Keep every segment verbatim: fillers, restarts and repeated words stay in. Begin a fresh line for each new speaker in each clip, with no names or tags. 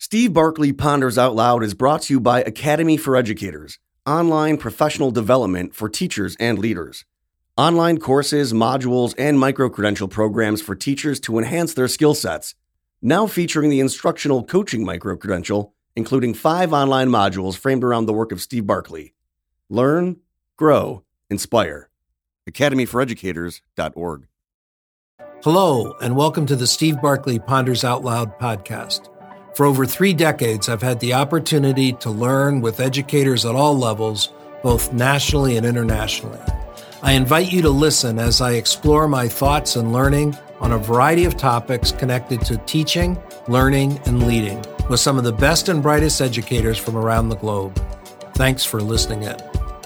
Steve Barkley Ponders Out Loud is brought to you by Academy for Educators, online professional development for teachers and leaders. Online courses, modules, and micro-credential programs for teachers to enhance their skill sets. Now featuring the instructional coaching micro-credential, including five online modules framed around the work of Steve Barkley. Learn, grow, inspire. academy for educators dot org.
Hello, and welcome to the Steve Barkley Ponders Out Loud podcast. For over three decades, I've had the opportunity to learn with educators at all levels, both nationally and internationally. I invite you to listen as I explore my thoughts and learning on a variety of topics connected to teaching, learning, and leading with some of the best and brightest educators from around the globe. Thanks for listening in.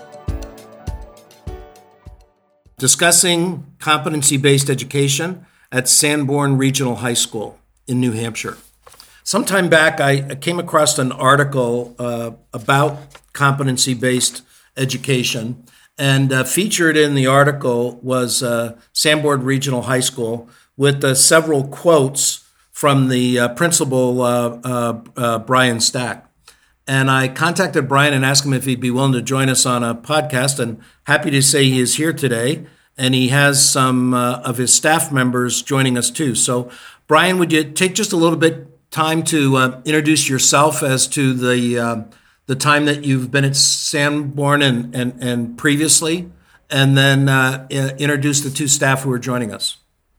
Discussing competency-based education at Sanborn Regional High School in New Hampshire. Some time back, I came across an article uh, about competency-based education, and uh, featured in the article was uh, Sanborn Regional High School with uh, several quotes from the uh, principal, uh, uh, uh, Brian Stack. And I contacted Brian and asked him if he'd be willing to join us on a podcast, and happy to say he is here today, and he has some uh, of his staff members joining us too. So, Brian, would you take just a little bit time to uh, introduce yourself as to the uh, the time that you've been at Sanborn and and, and previously, and then uh, introduce the two staff who are joining us.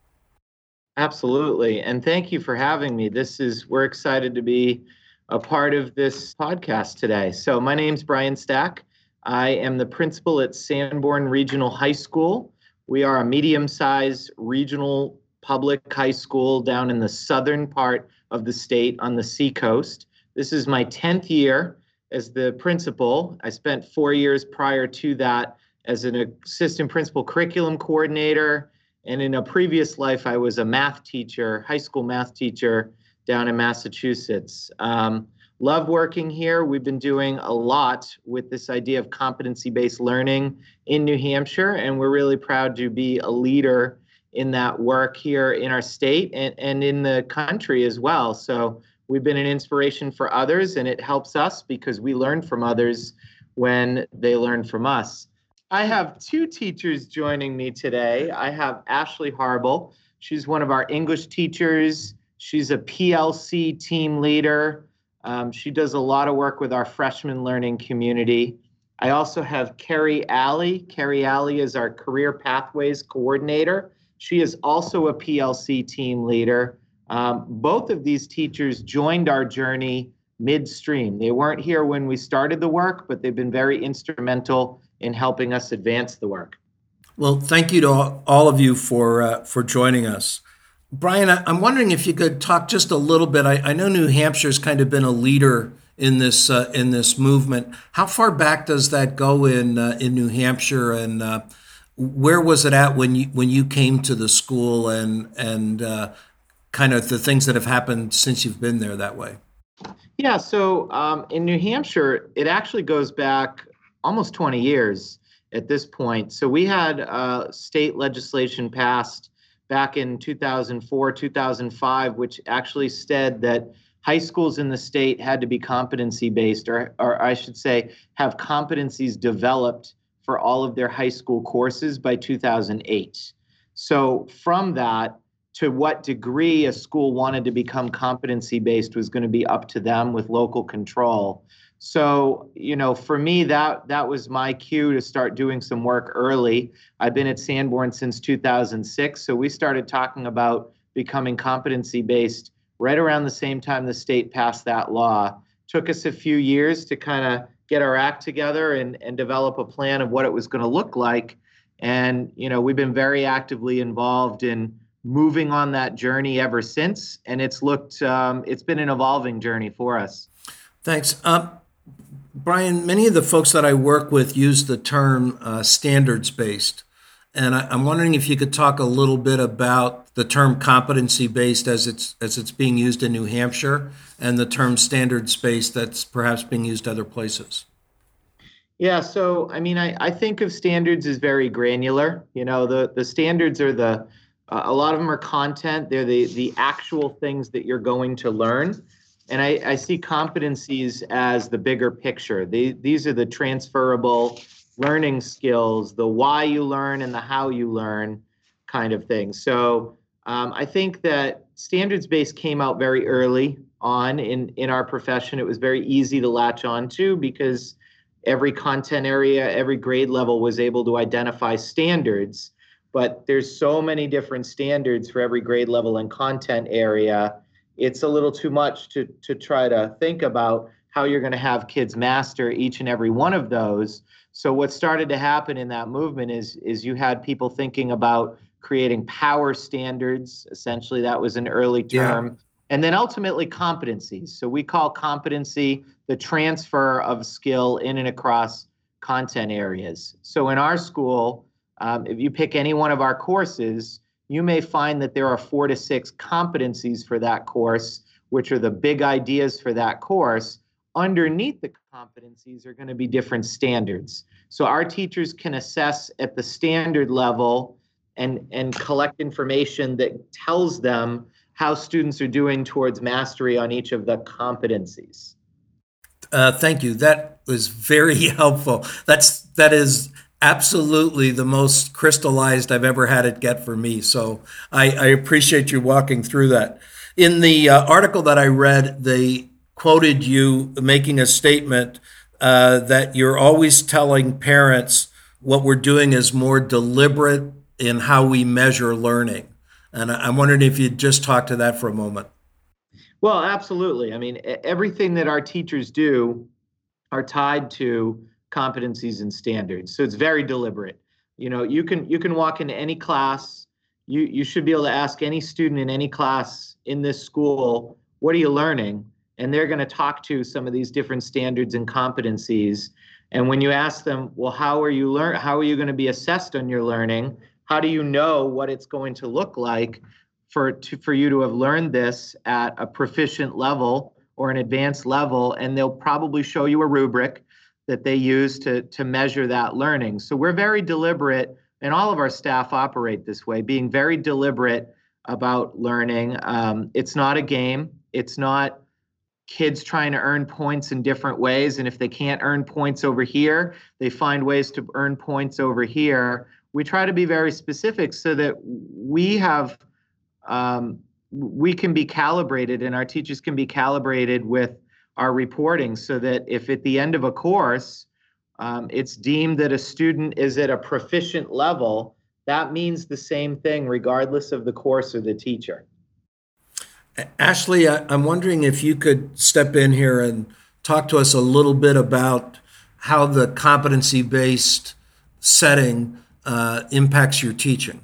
Absolutely, and thank you for having me. This is we're excited to be a part of this podcast today. So my name's Brian Stack. I am the principal at Sanborn Regional High School. We are a medium-sized regional public high school down in the southern part of the state on the seacoast. This is my tenth year as the principal. I spent four years prior to that as an assistant principal curriculum coordinator. And in a previous life, I was a math teacher, high school math teacher down in Massachusetts. Um, love working here. We've been doing a lot with this idea of competency-based learning in New Hampshire, and we're really proud to be a leader in that work here in our state and, and in the country as well. So we've been an inspiration for others, and it helps us because we learn from others when they learn from us. I have two teachers joining me today. I have Ashley Harble. She's one of our English teachers. She's a P L C team leader. Um, she does a lot of work with our freshman learning community. I also have Carrie Alley. Carrie Alley is our Career Pathways Coordinator. She is also a P L C team leader. Um, both of these teachers joined our journey midstream. They weren't here when we started the work, but they've been very instrumental in helping us advance the work.
Well, thank you to all of you for uh, for joining us. Brian, I'm wondering if you could talk just a little bit. I, I know New Hampshire's kind of been a leader in this uh, in this movement. How far back does that go in uh, in New Hampshire, and uh, where was it at when you when you came to the school, and and uh, kind of the things that have happened since you've been there that way?
Yeah, so um, in New Hampshire, it actually goes back almost twenty years at this point. So we had uh, state legislation passed back in two thousand four, two thousand five, which actually said that high schools in the state had to be competency-based, or, or I should say, have competencies developed for all of their high school courses by two thousand eight. So from that, to what degree a school wanted to become competency-based was going to be up to them with local control. So, you know, for me, that that was my cue to start doing some work early. I've been at Sanborn since two thousand six, so we started talking about becoming competency-based right around the same time the state passed that law. Took us a few years to kind of get our act together and, and develop a plan of what it was going to look like. And, you know, we've been very actively involved in moving on that journey ever since. And it's looked, um, it's been an evolving journey for us.
Thanks. Um, Brian, many of the folks that I work with use the term uh, standards-based. And I, I'm wondering if you could talk a little bit about the term competency-based as it's as it's being used in New Hampshire, and the term standards-based that's perhaps being used other places.
Yeah, so I mean, I, I think of standards as very granular. You know, the the standards are the uh, a lot of them are content. They're the the actual things that you're going to learn. And I, I see competencies as the bigger picture. They, these are the transferable learning skills, the why you learn and the how you learn kind of thing. So um, I think that standards-based came out very early on in, in our profession. It was very easy to latch on to because every content area, every grade level was able to identify standards. But there's so many different standards for every grade level and content area. It's a little too much to, to try to think about how you're going to have kids master each and every one of those. So what started to happen in that movement is, is you had people thinking about creating power standards. Essentially, that was an early term. Yeah. And then ultimately competencies. So we call competency the transfer of skill in and across content areas. So in our school, um, if you pick any one of our courses, you may find that there are four to six competencies for that course, which are the big ideas for that course. Underneath the competencies are going to be different standards. So our teachers can assess at the standard level and, and collect information that tells them how students are doing towards mastery on each of the competencies.
Uh, thank you. That was very helpful. That's that is absolutely the most crystallized I've ever had it get for me. So I, I appreciate you walking through that. In the uh, article that I read, they quoted you making a statement uh, that you're always telling parents what we're doing is more deliberate in how we measure learning. And I'm wondering if you'd just talk to that for a moment.
Well, absolutely. I mean, everything that our teachers do are tied to competencies and standards. So it's very deliberate. You know, you can you can walk into any class. You you should be able to ask any student in any class in this school, what are you learning? And they're going to talk to some of these different standards and competencies. And when you ask them, well, how are you learn? How are you going to be assessed on your learning? How do you know what it's going to look like for to, for you to have learned this at a proficient level or an advanced level? And they'll probably show you a rubric that they use to, to measure that learning. So we're very deliberate, and all of our staff operate this way, being very deliberate about learning. Um, it's not a game. It's not kids trying to earn points in different ways. And if they can't earn points over here, they find ways to earn points over here. We try to be very specific so that we have, um, we can be calibrated and our teachers can be calibrated with our reporting so that if at the end of a course, um, it's deemed that a student is at a proficient level, that means the same thing regardless of the course or the teacher.
Ashley, I'm wondering if you could step in here and talk to us a little bit about how the competency-based setting uh, impacts your teaching.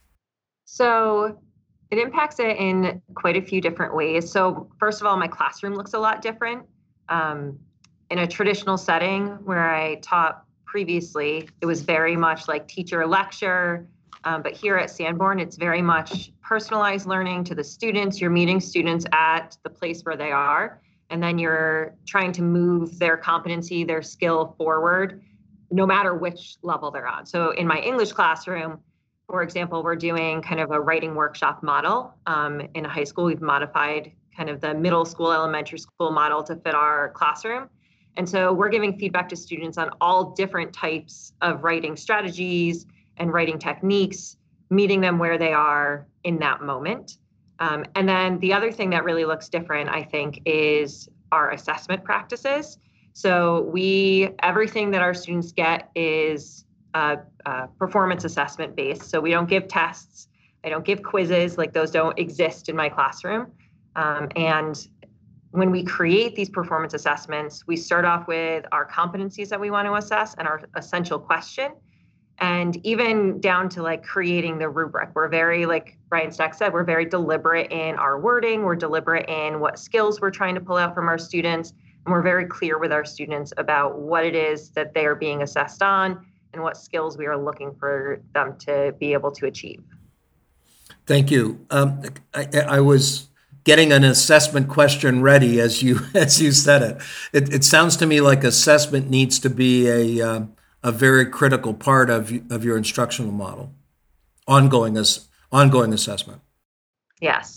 So it impacts it in quite a few different ways. So first of all, my classroom looks a lot different. Um, in a traditional setting where I taught previously, it was very much like teacher lecture. Um, but here at Sanborn, it's very much personalized learning to the students. You're meeting students at the place where they are, and then you're trying to move their competency, their skill forward, no matter which level they're on. So in my English classroom, for example, we're doing kind of a writing workshop model. Um, in high school, we've modified kind of the middle school, elementary school model to fit our classroom. And so we're giving feedback to students on all different types of writing strategies and writing techniques, meeting them where they are in that moment. Um, and then the other thing that really looks different, I think, is our assessment practices. So we, everything that our students get is uh, uh, performance assessment based. So we don't give tests, I don't give quizzes, like those don't exist in my classroom. Um, and when we create these performance assessments, we start off with our competencies that we want to assess and our essential question. And even down to like creating the rubric, we're very, like Brian Stack said, we're very deliberate in our wording. We're deliberate in what skills we're trying to pull out from our students. And we're very clear with our students about what it is that they are being assessed on and what skills we are looking for them to be able to achieve.
Thank you. Um, I, I was getting an assessment question ready as you as you said it. It, it sounds to me like assessment needs to be a uh, a very critical part of of your instructional model, ongoing as ongoing assessment.
Yes.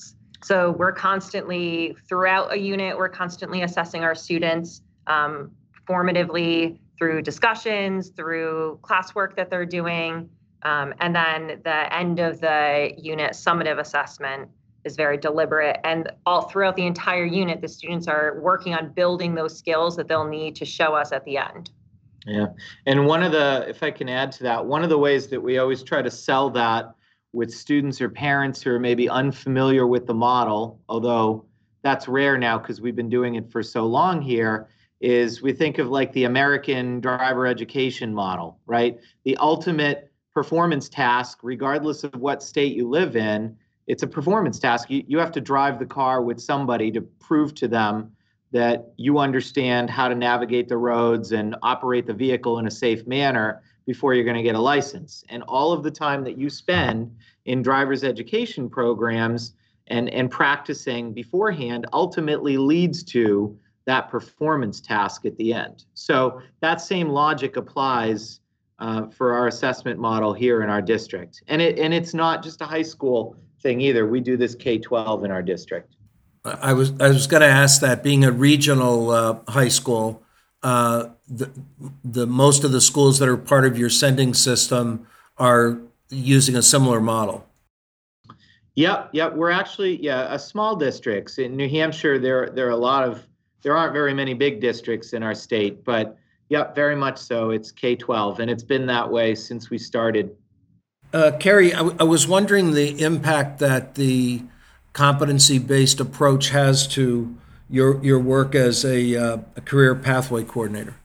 So we're constantly, throughout a unit, we're constantly assessing our students um, formatively through discussions, through classwork that they're doing. Um, and then the end of the unit summative assessment is very deliberate. And all throughout the entire unit, the students are working on building those skills that they'll need to show us at the end.
Yeah. And one of the, if I can add to that, one of the ways that we always try to sell that with students or parents who are maybe unfamiliar with the model, although that's rare now because we've been doing it for so long here, is we think of like the American driver education model, right? The ultimate performance task, regardless of what state you live in, it's a performance task. You, you have to drive the car with somebody to prove to them that you understand how to navigate the roads and operate the vehicle in a safe manner before you're going to get a license. And all of the time that you spend in driver's education programs and, and practicing beforehand ultimately leads to that performance task at the end. So that same logic applies uh, for our assessment model here in our district. And it and it's not just a high school thing either. We do this K twelve in our district.
I was I was going to ask that, being a regional uh, high school, uh, the the most of the schools that are part of your sending system are using a similar model.
Yep, yep. We're actually yeah a small districts in New Hampshire. There there are a lot of there aren't very many big districts in our state, but yep, very much so. It's K twelve, and it's been that way since we started.
Uh, Carrie, I, w- I was wondering the impact that the competency-based approach has to your your work as a, uh, a career pathway coordinator.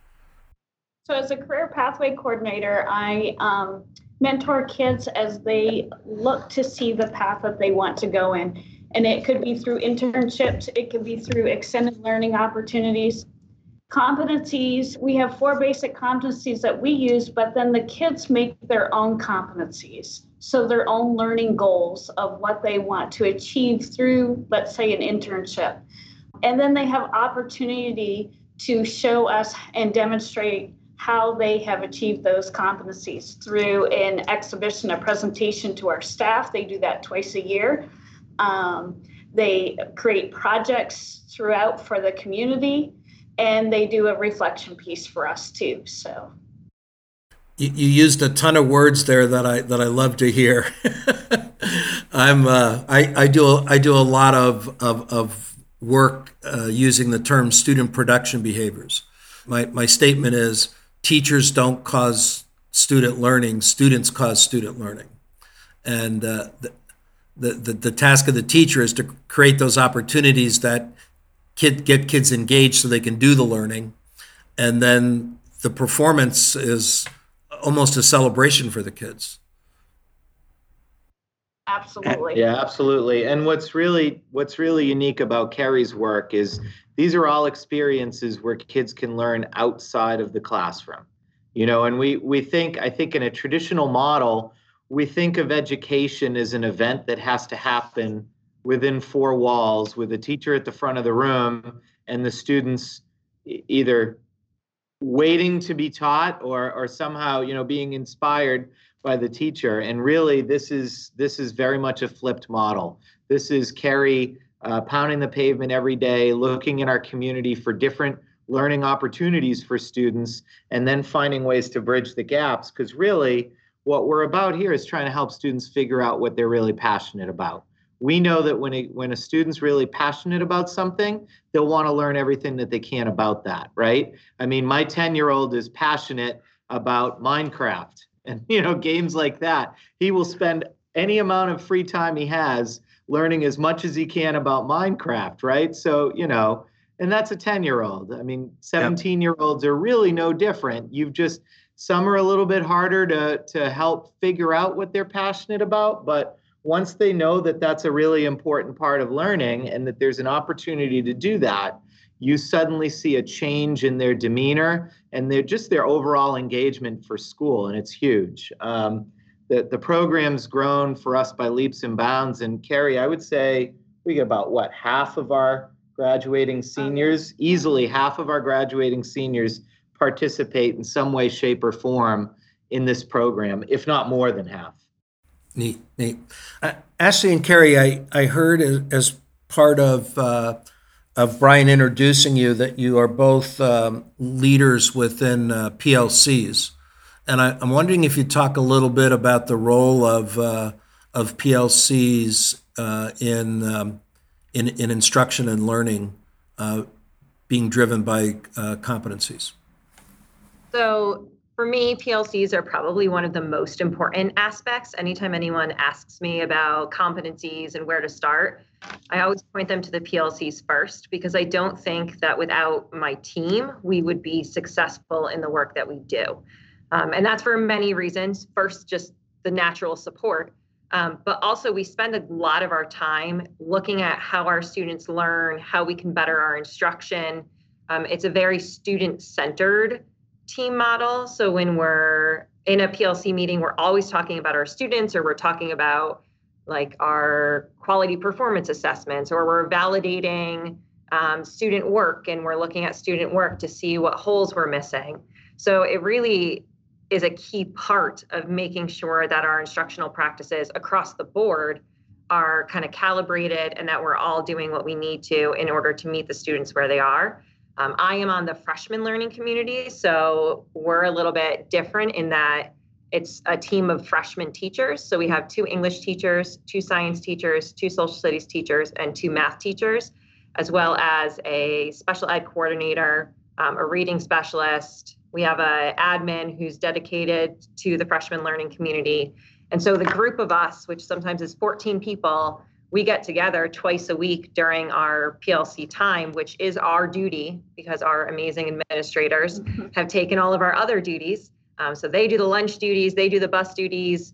So as a career pathway coordinator, I um, mentor kids as they look to see the path that they want to go in. And it could be through internships, it could be through extended learning opportunities. Competencies, we have four basic competencies that we use, but then the kids make their own competencies. So their own learning goals of what they want to achieve through, let's say, an internship. And then they have opportunity to show us and demonstrate how they have achieved those competencies through an exhibition, a presentation to our staff. They do that twice a year. Um, they create projects throughout for the community, and they do a reflection piece for us too. So
you, you used a ton of words there that I that I love to hear. I'm uh, I I do I do a lot of of, of work uh, using the term student production behaviors. My my statement is teachers don't cause student learning, students cause student learning, and uh, the, the the the task of the teacher is to create those opportunities that kid get kids engaged so they can do the learning, and then the performance is almost a celebration for the kids.
absolutely.
Yeah, absolutely. And what's really what's really unique about Carrie's work is these are all experiences where kids can learn outside of the classroom. You know, and we we think I think in a traditional model, we think of education as an event that has to happen within four walls with a teacher at the front of the room and the students either waiting to be taught or or somehow, you know, being inspired by the teacher. And really, this is this is very much a flipped model. This is Carrie uh, pounding the pavement every day, looking in our community for different learning opportunities for students, and then finding ways to bridge the gaps. Because really, what we're about here is trying to help students figure out what they're really passionate about. We know that when a, when a student's really passionate about something, they'll want to learn everything that they can about that, right? I mean, my ten-year-old is passionate about Minecraft and, you know, games like that. He will spend any amount of free time he has learning as much as he can about Minecraft, right? So, you know, and that's a ten-year-old. I mean, seventeen-year-olds are really no different. You've just, some are a little bit harder to to help figure out what they're passionate about, but once they know that that's a really important part of learning and that there's an opportunity to do that, you suddenly see a change in their demeanor and their just their overall engagement for school, and it's huge. Um, the, the program's grown for us by leaps and bounds, and Carrie, I would say we get about, what, half of our graduating seniors, easily half of our graduating seniors participate in some way, shape, or form in this program, if not more than half.
Neat, neat. Uh, Ashley and Carrie, I, I heard as, as part of uh, of Brian introducing you that you are both um, leaders within uh, P L Cs, and I, I'm wondering if you talk a little bit about the role of uh, of P L Cs uh, in, um, in in instruction and learning, uh, being driven by uh, competencies.
So for me, P L Cs are probably one of the most important aspects. Anytime anyone asks me about competencies and where to start, I always point them to the P L Cs first, because I don't think that without my team, we would be successful in the work that we do. Um, and that's for many reasons. First, just the natural support. Um, but also we spend a lot of our time looking at how our students learn, how we can better our instruction. Um, it's a very student-centered team model. So when we're in a P L C meeting, we're always talking about our students, or we're talking about like our quality performance assessments, or we're validating um, student work, and we're looking at student work to see what holes we're missing. So it really is a key part of making sure that our instructional practices across the board are kind of calibrated, and that we're all doing what we need to in order to meet the students where they are. Um, I am on the freshman learning community, so we're a little bit different in that it's a team of freshman teachers. So we have two English teachers, two science teachers, two social studies teachers, and two math teachers, as well as a special ed coordinator, um, a reading specialist. We have an admin who's dedicated to the freshman learning community. And so the group of us, which sometimes is fourteen people, we get together twice a week during our P L C time, which is our duty because our amazing administrators have taken all of our other duties. Um, so they do the lunch duties, they do the bus duties.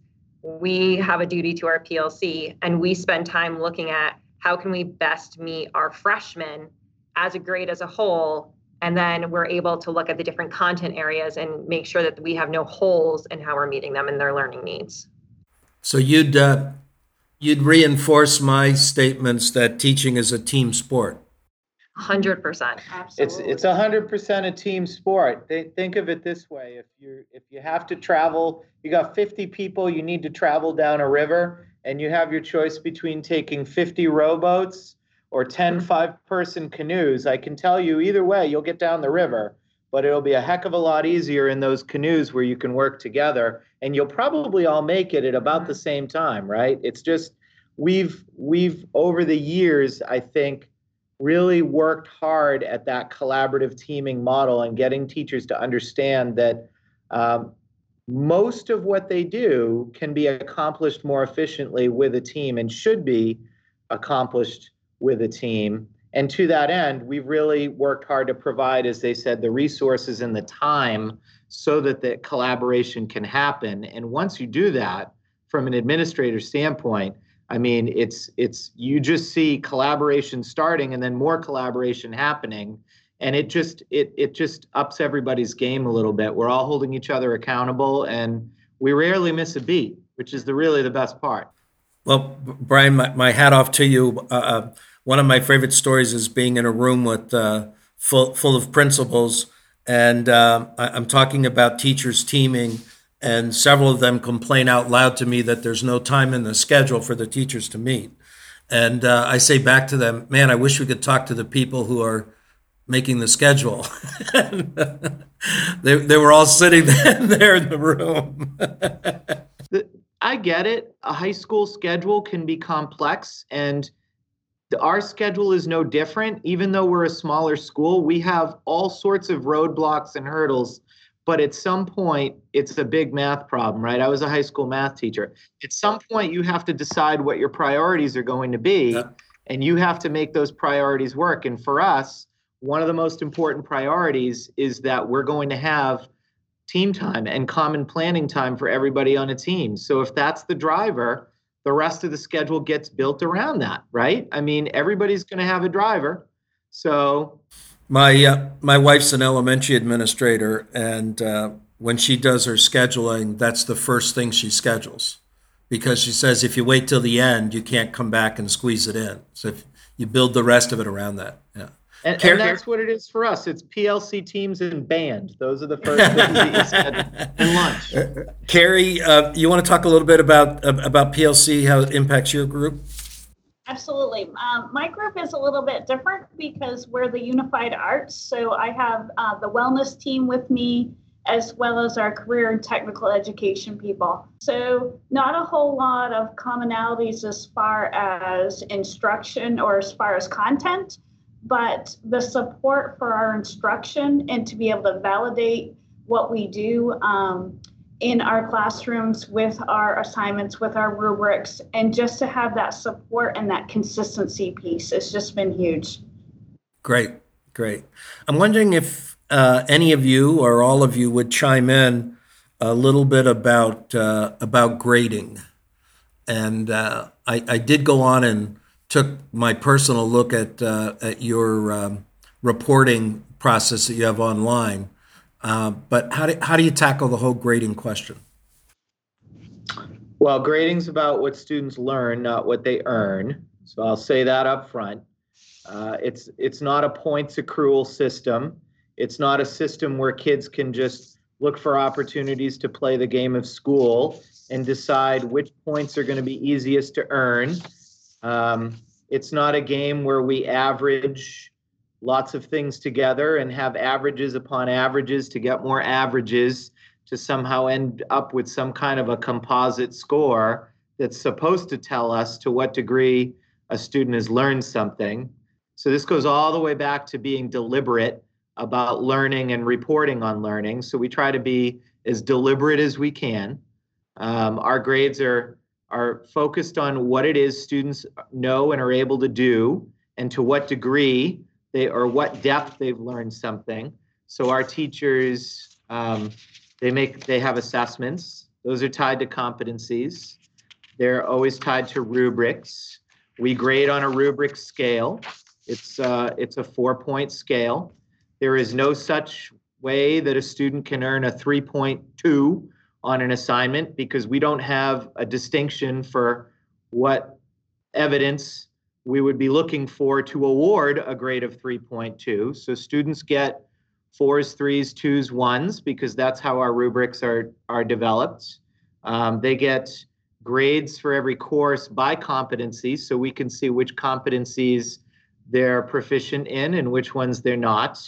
We have a duty to our P L C, and we spend time looking at how can we best meet our freshmen as a grade as a whole. And then we're able to look at the different content areas and make sure that we have no holes in how we're meeting them in their learning needs.
So you'd uh, you'd reinforce my statements that teaching is a team sport.
one hundred percent.
It's it's a hundred percent a team sport. They, think of it this way: if you if you have to travel, you got fifty people. You need to travel down a river, and you have your choice between taking fifty rowboats or ten five-person canoes. I can tell you either way, you'll get down the river, but it'll be a heck of a lot easier in those canoes where you can work together, and you'll probably all make it at about the same time, right? It's just we've we've over the years, I think, really worked hard at that collaborative teaming model and getting teachers to understand that um, most of what they do can be accomplished more efficiently with a team and should be accomplished with a team. And to that end, we've really worked hard to provide, as they said, the resources and the time so that the collaboration can happen. And once you do that, from an administrator standpoint, I mean, it's it's you just see collaboration starting and then more collaboration happening, and it just it it just ups everybody's game a little bit. We're all holding each other accountable, and we rarely miss a beat, which is the really the best part.
Well, Brian, my, my hat off to you. Uh, one of my favorite stories is being in a room with uh, full full of principals, and uh, I, I'm talking about teachers teaming. And several of them complain out loud to me that there's no time in the schedule for the teachers to meet. And uh, I say back to them, man, I wish we could talk to the people who are making the schedule. they, they were all sitting there in the room.
I get it. A high school schedule can be complex, and our schedule is no different. Even though we're a smaller school, we have all sorts of roadblocks and hurdles. But at some point, it's a big math problem, right? I was a high school math teacher. At some point, you have to decide what your priorities are going to be, yeah. and you have to make those priorities work. And for us, one of the most important priorities is that we're going to have team time and common planning time for everybody on a team. So if that's the driver, the rest of the schedule gets built around that, right? I mean, everybody's going to have a driver. So...
My uh, my wife's an elementary administrator, and uh, when she does her scheduling, that's the first thing she schedules, because she says if you wait till the end, you can't come back and squeeze it in. So if you build the rest of it around that, yeah.
And,
Care-
and that's what it is for us. It's P L C teams and band. Those are the first things that you said. And lunch.
Carrie, uh, you want to talk a little bit about about P L C, how it impacts your group?
Absolutely. Um, my group is a little bit different because we're the unified arts. So I have uh, the wellness team with me, as well as our career and technical education people. So not a whole lot of commonalities as far as instruction or as far as content, but the support for our instruction and to be able to validate what we do um, in our classrooms with our assignments, with our rubrics, and just to have that support and that consistency piece. It's just been huge.
Great, great. I'm wondering if uh, any of you or all of you would chime in a little bit about uh, about grading. And uh, I, I did go on and took my personal look at uh, at your um, reporting process that you have online. Uh, but how do how do you tackle the whole grading question?
Well, grading's about what students learn, not what they earn. So I'll say that up front. Uh, it's it's not a points accrual system. It's not a system where kids can just look for opportunities to play the game of school and decide which points are going to be easiest to earn. Um, it's not a game where we average lots of things together and have averages upon averages to get more averages to somehow end up with some kind of a composite score that's supposed to tell us to what degree a student has learned something. So this goes all the way back to being deliberate about learning and reporting on learning. So we try to be as deliberate as we can. Um, our grades are are focused on what it is students know and are able to do, and to what degree they or what depth they've learned something. So our teachers, um, they make they have assessments. Those are tied to competencies. They're always tied to rubrics. We grade on a rubric scale. It's uh, it's a four-point scale. There is no such way that a student can earn a three point two on an assignment, because we don't have a distinction for what evidence we would be looking for to award a grade of three point two. So students get fours, threes, twos, ones, because that's how our rubrics are, are developed. Um, they get grades for every course by competency, so we can see which competencies they're proficient in and which ones they're not.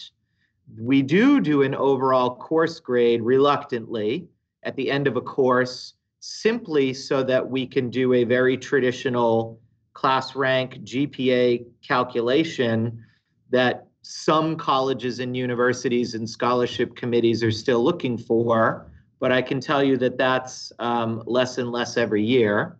We do do an overall course grade reluctantly at the end of a course, simply so that we can do a very traditional class rank G P A calculation that some colleges and universities and scholarship committees are still looking for. But I can tell you that that's um, less and less every year.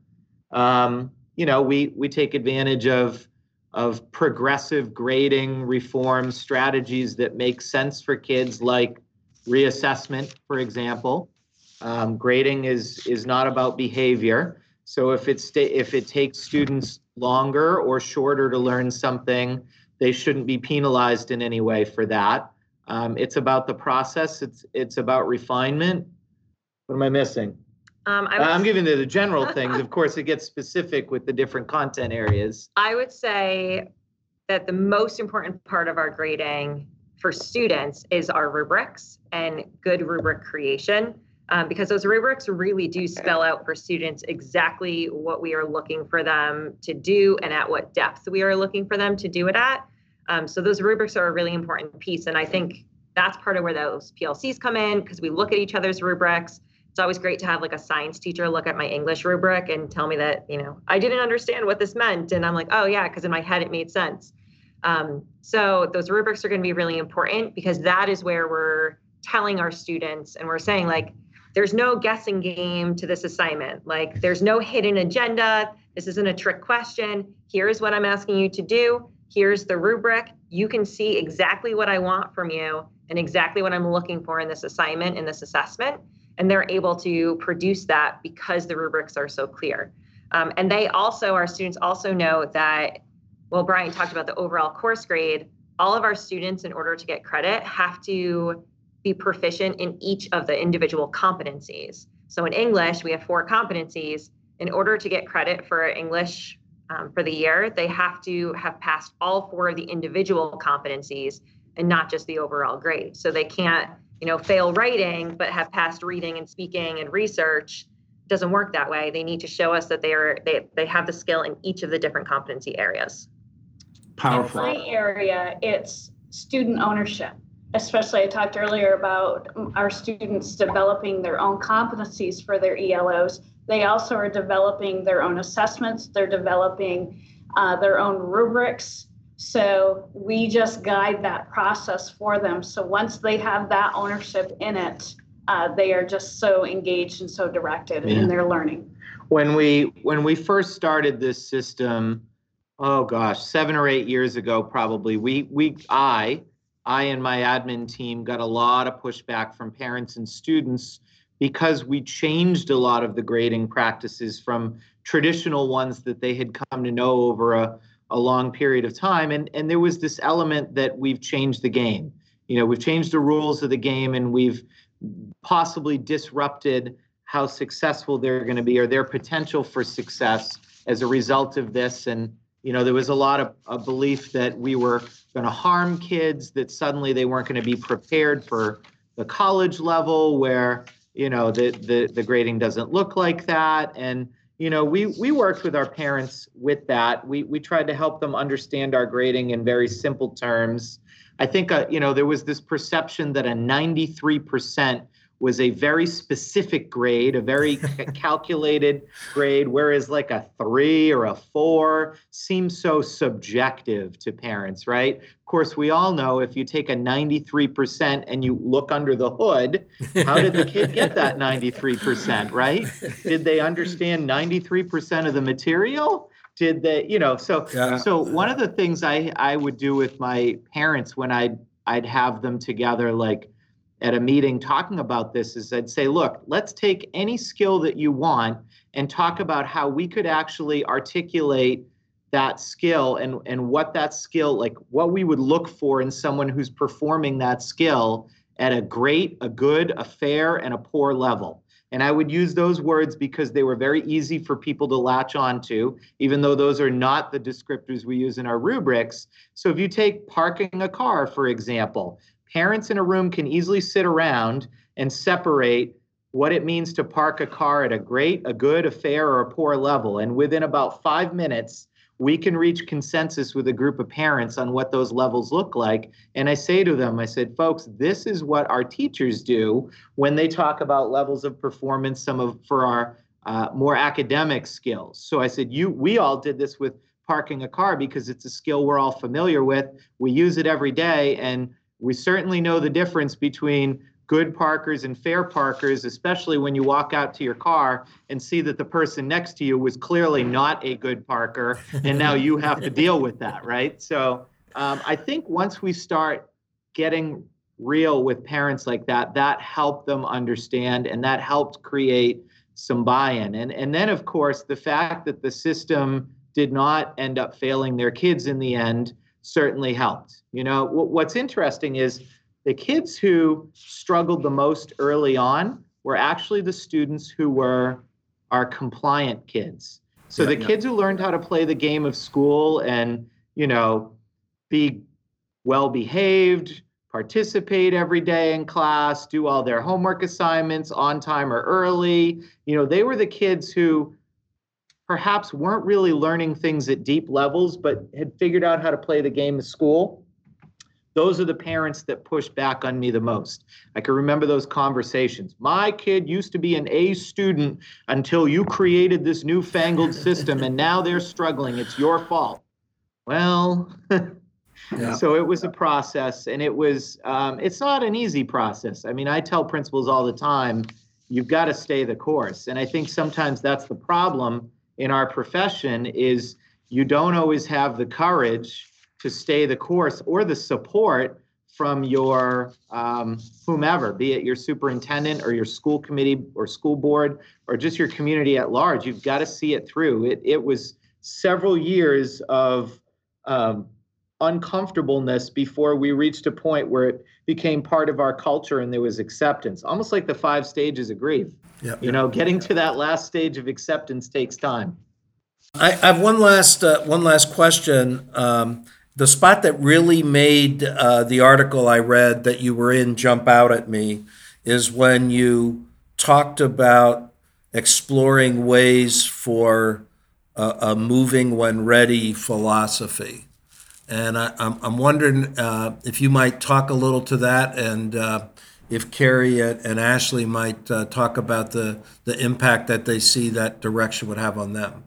Um, you know, we we take advantage of of progressive grading reform strategies that make sense for kids, like reassessment, for example. Um, grading is is not about behavior. So if it's if it takes students longer or shorter to learn something, they shouldn't be penalized in any way for that. Um, it's about the process. It's it's about refinement. What am I missing?
Um, I
I'm
would,
giving you the general things. Of course, it gets specific with the different content areas.
I would say that the most important part of our grading for students is our rubrics and good rubric creation. Um, because those rubrics really do spell out for students exactly what we are looking for them to do and at what depth we are looking for them to do it at. Um, so those rubrics are a really important piece. And I think that's part of where those P L Cs come in, because we look at each other's rubrics. It's always great to have like a science teacher look at my English rubric and tell me that, you know, I didn't understand what this meant. And I'm like, oh yeah, because in my head it made sense. Um, so those rubrics are going to be really important, because that is where we're telling our students and we're saying, like, there's no guessing game to this assignment. Like, there's no hidden agenda. This isn't a trick question. Here's what I'm asking you to do. Here's the rubric. You can see exactly what I want from you and exactly what I'm looking for in this assignment, in this assessment. And they're able to produce that because the rubrics are so clear. Um, and they also, our students also know that, well, Brian talked about the overall course grade. All of our students, in order to get credit, have to be proficient in each of the individual competencies. So in English, we have four competencies. In order to get credit for English um, for the year, they have to have passed all four of the individual competencies and not just the overall grade. So they can't, you know, fail writing, but have passed reading and speaking and research. It doesn't work that way. They need to show us that they are they they have the skill in each of the different competency areas.
Powerful.
In my area, it's student ownership. Especially, I talked earlier about our students developing their own competencies for their E L Os. They also are developing their own assessments. They're developing uh, their own rubrics. So we just guide that process for them. So once they have that ownership in it, uh, they are just so engaged and so directed yeah. in their learning.
When we when we first started this system, oh gosh, seven or eight years ago, probably, we we I I and my admin team got a lot of pushback from parents and students because we changed a lot of the grading practices from traditional ones that they had come to know over a a long period of time. And, and there was this element that we've changed the game. You know, we've changed the rules of the game, and we've possibly disrupted how successful they're going to be or their potential for success as a result of this. And, you know, there was a lot of a belief that we were going to harm kids, that suddenly they weren't going to be prepared for the college level where, you know, the, the, the grading doesn't look like that. And, you know, we we worked with our parents with that. We we tried to help them understand our grading in very simple terms. I think, uh, you know, there was this perception that a ninety-three percent was a very specific grade, a very calculated grade, whereas like a three or a four seems so subjective to parents, right? Of course, we all know if you take a ninety-three percent and you look under the hood, how did the kid get that ninety-three percent, right? Did they understand ninety-three percent of the material? Did they, you know, so yeah. so one of the things I, I would do with my parents when I'd, I'd have them together, like, at a meeting talking about this, is I'd say, look, let's take any skill that you want and talk about how we could actually articulate that skill and, and what that skill, like what we would look for in someone who's performing that skill at a great, a good, a fair, and a poor level. And I would use those words because they were very easy for people to latch onto, even though those are not the descriptors we use in our rubrics. So if you take parking a car, for example, parents in a room can easily sit around and separate what it means to park a car at a great, a good, a fair, or a poor level. And within about five minutes, we can reach consensus with a group of parents on what those levels look like. And I say to them, I said, folks, this is what our teachers do when they talk about levels of performance, some of for our uh, more academic skills. So I said, you, we all did this with parking a car because it's a skill we're all familiar with. We use it every day, and we certainly know the difference between good parkers and fair parkers, especially when you walk out to your car and see that the person next to you was clearly not a good parker, and now you have to deal with that, right? So um, I think once we start getting real with parents like that, that helped them understand, and that helped create some buy-in. And, and then, of course, the fact that the system did not end up failing their kids in the end certainly helped. You know, w- what's interesting is the kids who struggled the most early on were actually the students who were our compliant kids. So yeah, the yeah. kids who learned how to play the game of school and, you know, be well-behaved, participate every day in class, do all their homework assignments on time or early, you know, they were the kids who perhaps weren't really learning things at deep levels, but had figured out how to play the game of school. Those are the parents that push back on me the most. I can remember those conversations. My kid used to be an A student until you created this newfangled system, and now they're struggling. It's your fault. Well, yeah. So it was a process, and it was, um, it's not an easy process. I mean, I tell principals all the time, you've got to stay the course. And I think sometimes that's the problem in our profession, is you don't always have the courage to stay the course or the support from your um, whomever, be it your superintendent or your school committee or school board or just your community at large. You've got to see it through. It, it was several years of um, uncomfortableness before we reached a point where it became part of our culture and there was acceptance, almost like the five stages of grief. Yep. You know, getting to that last stage of acceptance takes time.
I, I have one last uh, one last question. Um, the spot that really made uh, the article I read that you were in jump out at me is when you talked about exploring ways for a, a moving when ready philosophy. And I, I'm, I'm wondering uh, if you might talk a little to that, and uh, if Carrie and, and Ashley might uh, talk about the, the impact that they see that direction would have on them.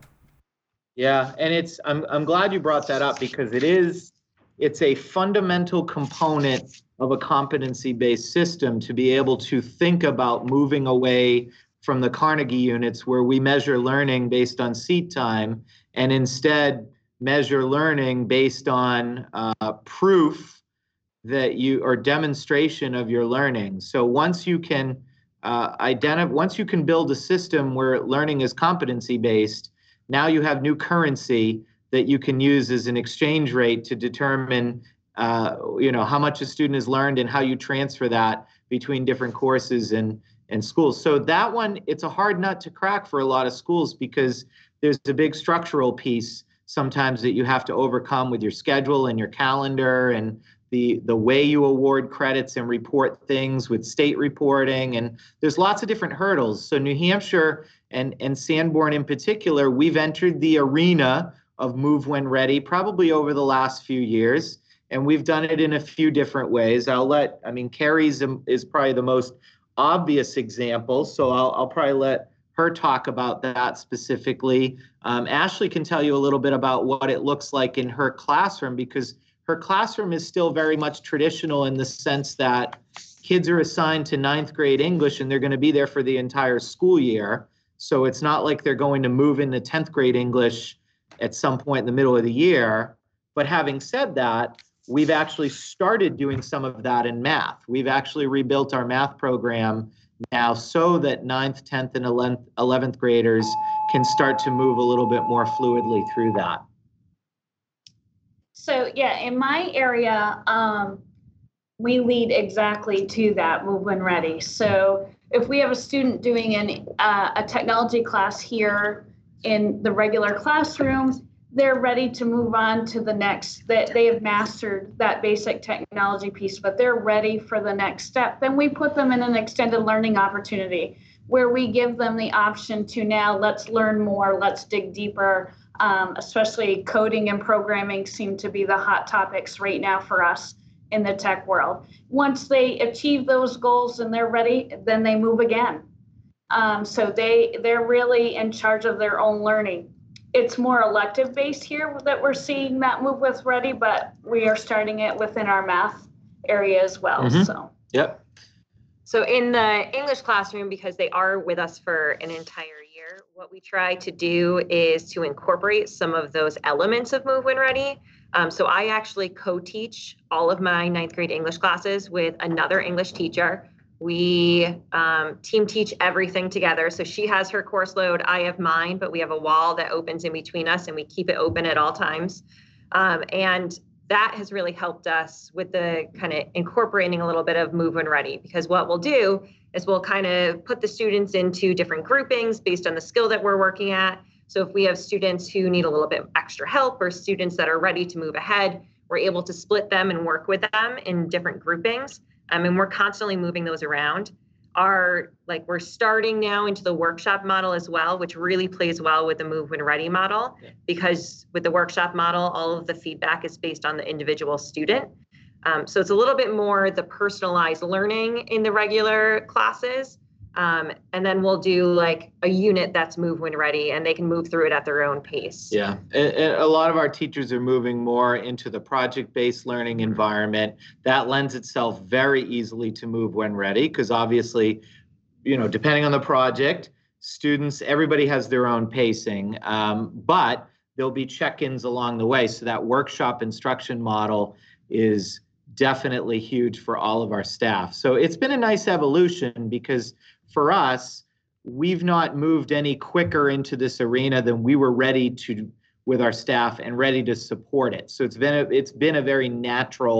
Yeah, and it's I'm I'm glad you brought that up because it is it's a fundamental component of a competency-based system to be able to think about moving away from the Carnegie units where we measure learning based on seat time and instead measure learning based on uh, proof that you or demonstration of your learning. So once you can uh, identify, once you can build a system where learning is competency-based, now you have new currency that you can use as an exchange rate to determine, uh, you know, how much a student has learned and how you transfer that between different courses and, and schools. So that one, it's a hard nut to crack for a lot of schools because there's a big structural piece sometimes that you have to overcome with your schedule and your calendar and the the way you award credits and report things with state reporting. And there's lots of different hurdles. So New Hampshire and, and Sanborn in particular, we've entered the arena of Move When Ready probably over the last few years. And we've done it in a few different ways. I'll let, I mean, Carrie's is probably the most obvious example. So I'll, I'll probably let her talk about that specifically. Um, Ashley can tell you a little bit about what it looks like in her classroom because her classroom is still very much traditional in the sense that kids are assigned to ninth grade English and they're going to be there for the entire school year. So it's not like they're going to move into tenth grade English at some point in the middle of the year. But having said that, we've actually started doing some of that in math. We've actually rebuilt our math program now so that ninth, tenth, and eleventh graders can start to move a little bit more fluidly through that.
So yeah, in my area, um, we lead exactly to that Move When Ready. So if we have a student doing an, uh, a technology class here in the regular classroom, they're ready to move on to the next, that they have mastered that basic technology piece, but they're ready for the next step. Then we put them in an extended learning opportunity where we give them the option to now let's learn more, let's dig deeper. Um, especially coding and programming seem to be the hot topics right now for us in the tech world. Once they achieve those goals and they're ready, then they move again. Um, so they, they're really in charge of their own learning. It's more elective based here that we're seeing that Move With Ready, but we are starting it within our math area as well.
Mm-hmm.
So.
Yep.
So in the English classroom, because they are with us for an entire year, what we try to do is to incorporate some of those elements of Move When Ready. Um, so I actually co-teach all of my ninth grade English classes with another English teacher. We um, team teach everything together. So she has her course load, I have mine, but we have a wall that opens in between us and we keep it open at all times. Um, and that has really helped us with the kind of incorporating a little bit of Move When Ready, because what we'll do is we'll kind of put the students into different groupings based on the skill that we're working at. So if we have students who need a little bit extra help or students that are ready to move ahead, we're able to split them and work with them in different groupings. Um, and we're constantly moving those around. Our, like we're starting now into the workshop model as well, which really plays well with the Move When Ready model, because with the workshop model, all of the feedback is based on the individual student. Um, so it's a little bit more the personalized learning in the regular classes. Um, and then we'll do like a unit that's Move When Ready and they can move through it at their own pace.
Yeah, and, and a lot of our teachers are moving more into the project-based learning environment. That lends itself very easily to Move When Ready, because obviously, you know, depending on the project, students, everybody has their own pacing, um, but there'll be check-ins along the way. So that workshop instruction model is definitely huge for all of our staff. So it's been a nice evolution, because for us, we've not moved any quicker into this arena than we were ready to with our staff and ready to support it. So it's been a, it's been a very natural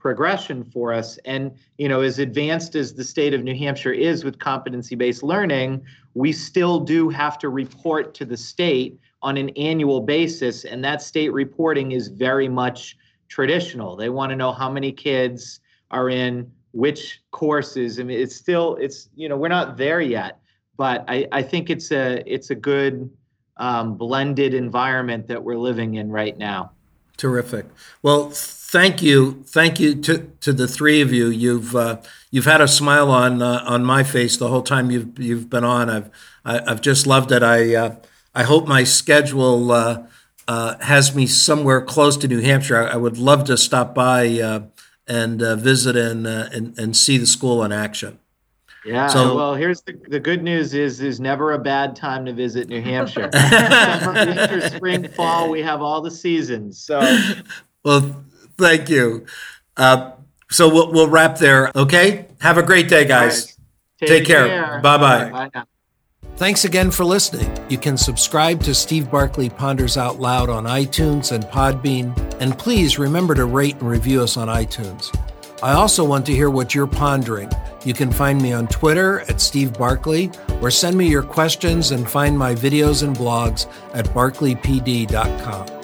progression for us. And, you know, as advanced as the state of New Hampshire is with competency-based learning, we still do have to report to the state on an annual basis. And that state reporting is very much traditional. They want to know how many kids are in which courses. I mean, it's still, it's, you know, we're not there yet, but I, I think it's a, it's a good um, blended environment that we're living in right now.
Terrific. Well, thank you, thank you to, to the three of you. You've uh, you've had a smile on uh, on my face the whole time you've you've been on. I've I, I've just loved it. I uh, I hope my schedule uh, uh, has me somewhere close to New Hampshire. I, I would love to stop by uh, and uh, visit and, uh, and and see the school in action.
Yeah.
So,
well, here's the the good news: is there's never a bad time to visit New Hampshire. Summer, winter, spring, fall. We have all the seasons. So,
well, thank you. Uh, so we'll we'll wrap there. Okay. Have a great day, guys.
Right. Take,
Take care.
care.
Bye-bye.
Bye now.
Thanks again for listening. You can subscribe to Steve Barclay Ponders Out Loud on iTunes and Podbean, and please remember to rate and review us on iTunes. I also want to hear what you're pondering. You can find me on Twitter at Steve Barclay, or send me your questions and find my videos and blogs at barclay p d dot com.